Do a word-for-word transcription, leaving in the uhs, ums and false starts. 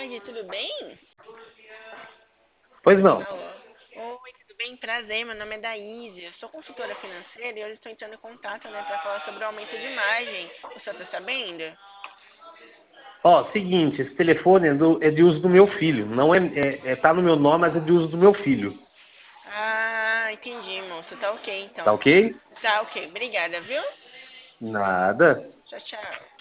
tarde, tudo bem? Pois não. Alô? Oi, tudo bem? Prazer, meu nome é Daíse, eu sou consultora financeira e hoje estou entrando em contato, né, para falar sobre o aumento de margem. O senhor tá sabendo? Ó, seguinte, esse telefone é, do- é de uso do meu filho. Não é, é, é- tá no meu nome, mas é de uso do meu filho. Ah, entendi, moço. Tá ok, Tá então. ok? Tá ok, obrigada, viu? Nada. Tchau, tchau.